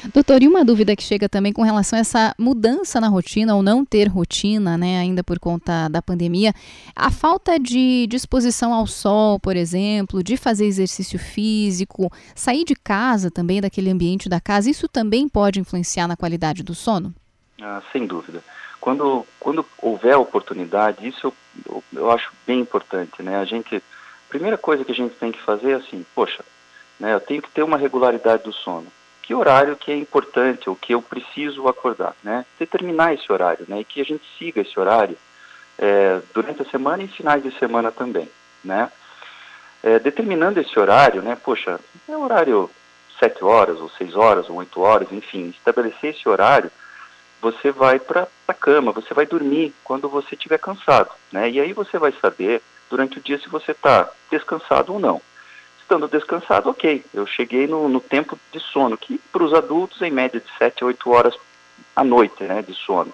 Doutor, e uma dúvida que chega também com relação a essa mudança na rotina ou não ter rotina, né, ainda por conta da pandemia, a falta de disposição ao sol, por exemplo, de fazer exercício físico, sair de casa também, daquele ambiente da casa, isso também pode influenciar na qualidade do sono? Sem dúvida. Quando houver oportunidade, isso eu acho bem importante, né? A primeira coisa que a gente tem que fazer é assim, poxa, né, eu tenho que ter uma regularidade do sono. Que horário que é importante, ou que eu preciso acordar, né? Determinar esse horário, né? E que a gente siga esse horário durante a semana e finais de semana também, né? Determinando esse horário, né? Poxa, é horário 7 horas, ou 6 horas, ou 8 horas, enfim, estabelecer esse horário, você vai para a cama, você vai dormir quando você estiver cansado, né? E aí você vai saber durante o dia se você está descansado ou não. Estando descansado, ok, eu cheguei no tempo de sono, que para os adultos em média de 7 a 8 horas à noite, né, de sono.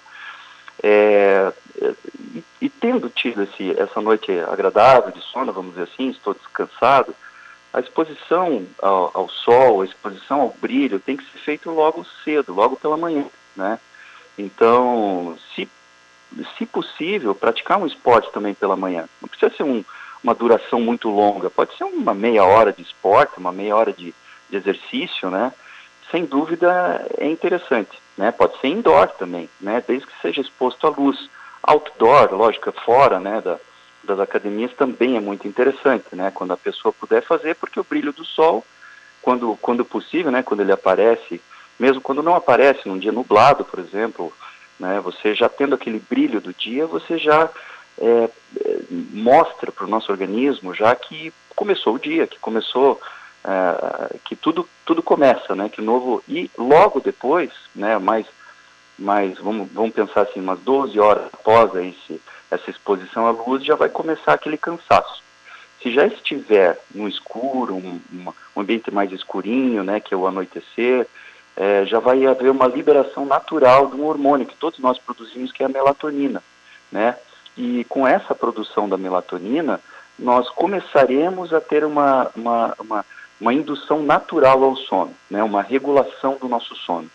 E tendo tido essa noite agradável de sono, vamos dizer assim, estou descansado, a exposição ao sol, a exposição ao brilho tem que ser feito logo cedo, logo pela manhã, né? Então, se possível, praticar um esporte também pela manhã. Não precisa ser uma duração muito longa, pode ser uma meia hora de esporte, uma meia hora de exercício, né? Sem dúvida é interessante, né? Pode ser indoor também, né? Desde que seja exposto à luz. Outdoor, lógico, fora, né, das academias também é muito interessante, né? Quando a pessoa puder fazer, porque o brilho do sol, quando possível, né, quando ele aparece, mesmo quando não aparece num dia nublado, por exemplo, né, você já tendo aquele brilho do dia, você já mostra para o nosso organismo já que começou o dia, que começou, que tudo começa, né, que novo, e logo depois, né, vamos pensar assim, umas 12 horas após essa exposição à luz, já vai começar aquele cansaço. Se já estiver no escuro, um ambiente mais escurinho, né, que é o anoitecer, já vai haver uma liberação natural de um hormônio que todos nós produzimos, que é a melatonina, né? E com essa produção da melatonina, nós começaremos a ter uma indução natural ao sono, né? Uma regulação do nosso sono.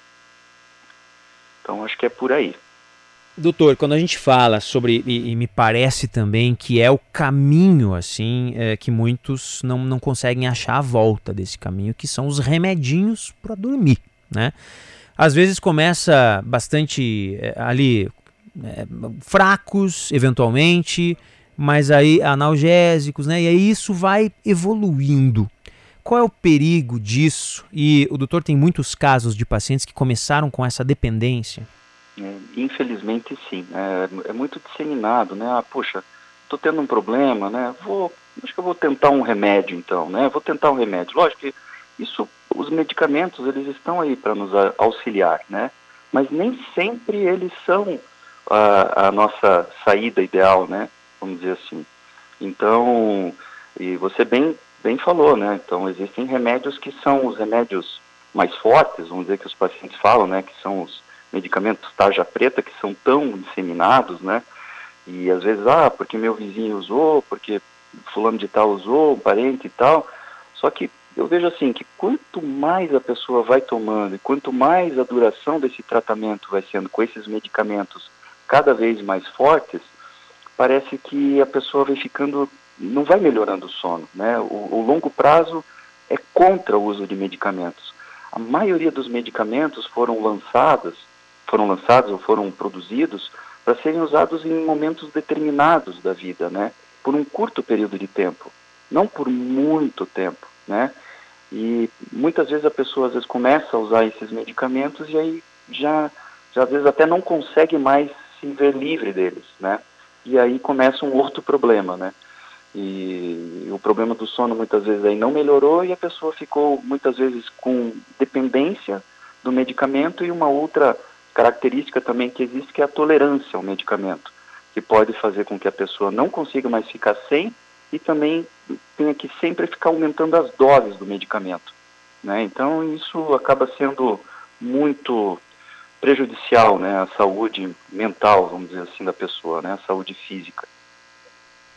Então, acho que é por aí. Doutor, quando a gente fala sobre, e me parece também que é o caminho, assim, que muitos não conseguem achar a volta desse caminho, que são os remedinhos para dormir, né? Às vezes começa bastante fracos, eventualmente, mas aí analgésicos, né? E aí isso vai evoluindo. Qual é o perigo disso? E o doutor tem muitos casos de pacientes que começaram com essa dependência. Infelizmente, sim. É muito disseminado, né? Poxa, estou tendo um problema, né? Acho que eu vou tentar um remédio, então, né? Vou tentar um remédio. Lógico que os medicamentos, eles estão aí para nos auxiliar, né? Mas nem sempre eles são a nossa saída ideal, né? Vamos dizer assim. Então, e você bem falou, né? Então, existem remédios que são os remédios mais fortes, vamos dizer que os pacientes falam, né? Que são os medicamentos tarja preta, que são tão disseminados, né? E às vezes, porque meu vizinho usou, porque fulano de tal usou, um parente e tal. Só que eu vejo assim, que quanto mais a pessoa vai tomando e quanto mais a duração desse tratamento vai sendo com esses medicamentos cada vez mais fortes, parece que a pessoa vai ficando, não vai melhorando o sono, né? O longo prazo é contra o uso de medicamentos. A maioria dos medicamentos foram lançados ou foram produzidos para serem usados em momentos determinados da vida, né? Por um curto período de tempo, não por muito tempo, né? E muitas vezes a pessoa às vezes começa a usar esses medicamentos e aí já às vezes até não consegue mais se ver livre deles, né? E aí começa um outro problema, né? E o problema do sono muitas vezes aí não melhorou e a pessoa ficou muitas vezes com dependência do medicamento e uma outra característica também que existe, que é a tolerância ao medicamento, que pode fazer com que a pessoa não consiga mais ficar sem e também tenha que sempre ficar aumentando as doses do medicamento, né? Então isso acaba sendo muito prejudicial, né, à saúde mental, vamos dizer assim, da pessoa, né, à saúde física.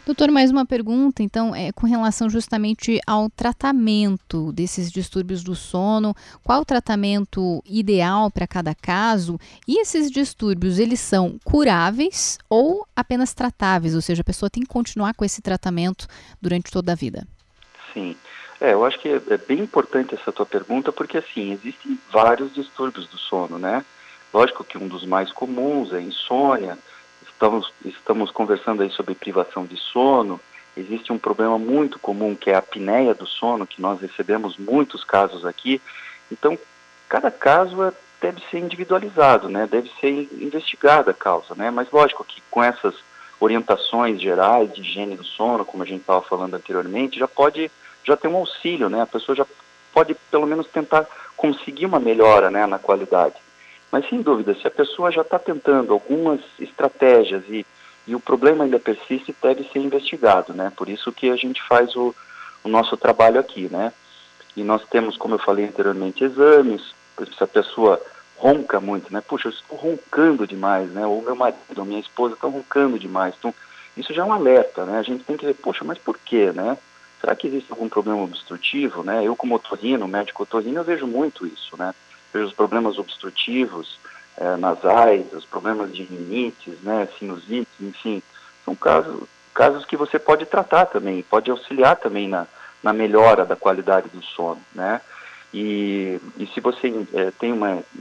Doutor, mais uma pergunta, então, com relação justamente ao tratamento desses distúrbios do sono, qual o tratamento ideal para cada caso? E esses distúrbios, eles são curáveis ou apenas tratáveis? Ou seja, a pessoa tem que continuar com esse tratamento durante toda a vida? Sim. Eu acho que é bem importante essa tua pergunta, porque, assim, existem vários distúrbios do sono, né? Lógico que um dos mais comuns é a insônia. Estamos conversando aí sobre privação de sono. Existe um problema muito comum que é a apneia do sono, que nós recebemos muitos casos aqui. Então, cada caso deve ser individualizado, né? Deve ser investigada a causa, né? Mas lógico que com essas orientações gerais de higiene do sono, como a gente estava falando anteriormente, já tem um auxílio, né? A pessoa já pode pelo menos tentar conseguir uma melhora, né, na qualidade. Mas, sem dúvida, se a pessoa já está tentando algumas estratégias e o problema ainda persiste, deve ser investigado, né? Por isso que a gente faz o nosso trabalho aqui, né? E nós temos, como eu falei anteriormente, exames. Se a pessoa ronca muito, né? Puxa, eu estou roncando demais, né? Ou meu marido, ou minha esposa estão roncando demais. Então, isso já é um alerta, né? A gente tem que ver, poxa, mas por quê, né? Será que existe algum problema obstrutivo, né? Eu, como otorrino, médico otorrino, eu vejo muito isso, né? Vejo os problemas obstrutivos, nasais, os problemas de rinites, né? Sinusite, enfim. São casos que você pode tratar também, pode auxiliar também na melhora da qualidade do sono, né? E se você tem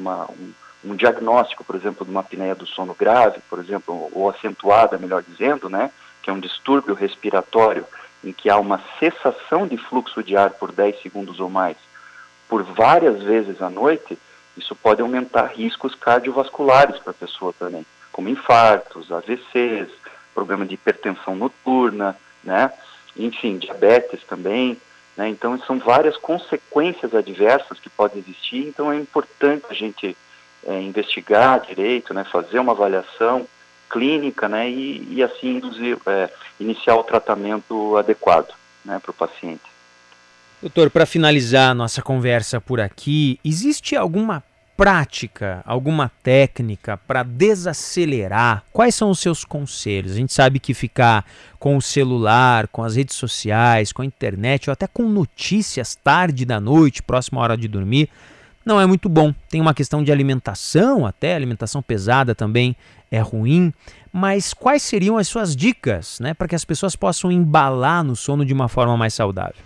um diagnóstico, por exemplo, de uma apneia do sono grave, por exemplo, ou acentuada, melhor dizendo, né? Que é um distúrbio respiratório, em que há uma cessação de fluxo de ar por 10 segundos ou mais, por várias vezes à noite, isso pode aumentar riscos cardiovasculares para a pessoa também, como infartos, AVCs, problema de hipertensão noturna, né? Enfim, diabetes também, né? Então, são várias consequências adversas que podem existir, então é importante a gente investigar direito, né? Fazer uma avaliação clínica, né? E assim iniciar o tratamento adequado, né, para o paciente. Doutor, para finalizar a nossa conversa por aqui, existe alguma prática, alguma técnica para desacelerar? Quais são os seus conselhos? A gente sabe que ficar com o celular, com as redes sociais, com a internet ou até com notícias tarde da noite, próxima hora de dormir, não é muito bom. Tem uma questão de alimentação, até alimentação pesada também é ruim. Mas quais seriam as suas dicas, né, para que as pessoas possam embalar no sono de uma forma mais saudável?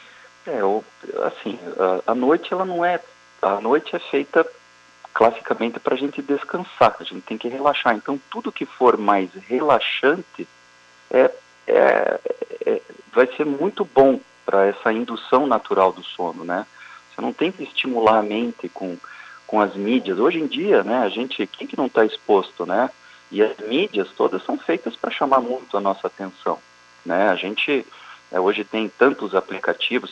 Assim, a noite ela não é... A noite é feita classicamente para a gente descansar, a gente tem que relaxar. Então, tudo que for mais relaxante vai ser muito bom para essa indução natural do sono, né? Você não tem que estimular a mente com as mídias. Hoje em dia, né, quem que não está exposto, né? E as mídias todas são feitas para chamar muito a nossa atenção, né? A gente hoje tem tantos aplicativos,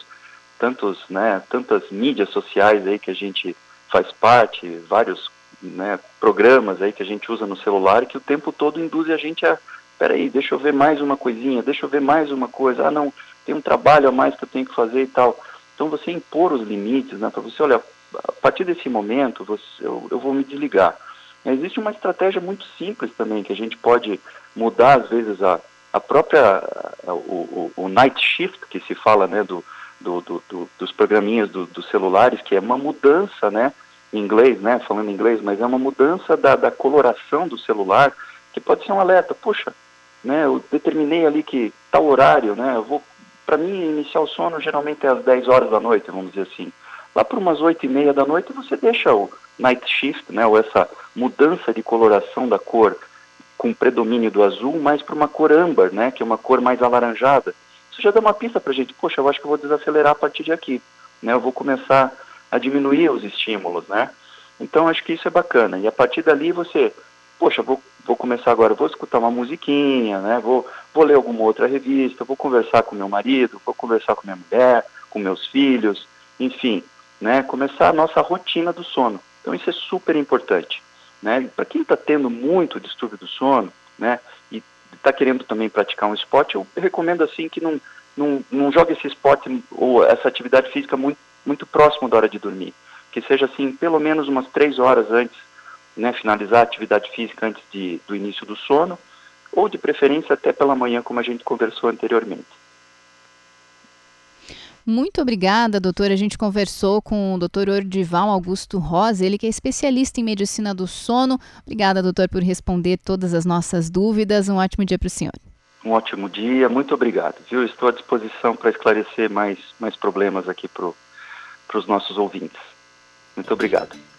tantas mídias sociais aí que a gente faz parte, vários, né, programas aí que a gente usa no celular que o tempo todo induz a gente peraí, deixa eu ver mais uma coisinha, deixa eu ver mais uma coisa, não, tem um trabalho a mais que eu tenho que fazer e tal. Então você impor os limites, né, para você, olha, a partir desse momento eu vou me desligar. Existe uma estratégia muito simples também que a gente pode mudar às vezes a própria o night shift que se fala, né, dos programinhas dos celulares, que é uma mudança, né, em inglês, né, falando em inglês, mas é uma mudança da coloração do celular, que pode ser um alerta. Puxa, né, eu determinei ali que tal horário, né, para mim iniciar o sono geralmente é às 10 horas da noite, vamos dizer assim. Lá por umas 8:30 da noite você deixa o night shift, né, ou essa mudança de coloração da cor com predomínio do azul, mais para uma cor âmbar, né, que é uma cor mais alaranjada. Isso já dá uma pista para a gente, poxa, eu acho que eu vou desacelerar a partir de aqui, né, eu vou começar a diminuir os estímulos, né. Então acho que isso é bacana. E a partir dali você, poxa, vou começar agora, vou escutar uma musiquinha, né, vou ler alguma outra revista, vou conversar com meu marido, vou conversar com minha mulher, com meus filhos, enfim, né, começar a nossa rotina do sono. Então isso é super importante, né. Para quem está tendo muito distúrbio do sono, né, e está querendo também praticar um esporte, eu recomendo assim que não jogue esse esporte ou essa atividade física muito, muito próximo da hora de dormir, que seja assim pelo menos umas 3 horas antes, né, finalizar a atividade física antes do início do sono, ou de preferência até pela manhã, como a gente conversou anteriormente. Muito obrigada, doutor. A gente conversou com o doutor Ordival Augusto Rosa, ele que é especialista em medicina do sono. Obrigada, doutor, por responder todas as nossas dúvidas. Um ótimo dia para o senhor. Um ótimo dia, muito obrigado, viu? Estou à disposição para esclarecer mais problemas aqui para os nossos ouvintes. Muito obrigado.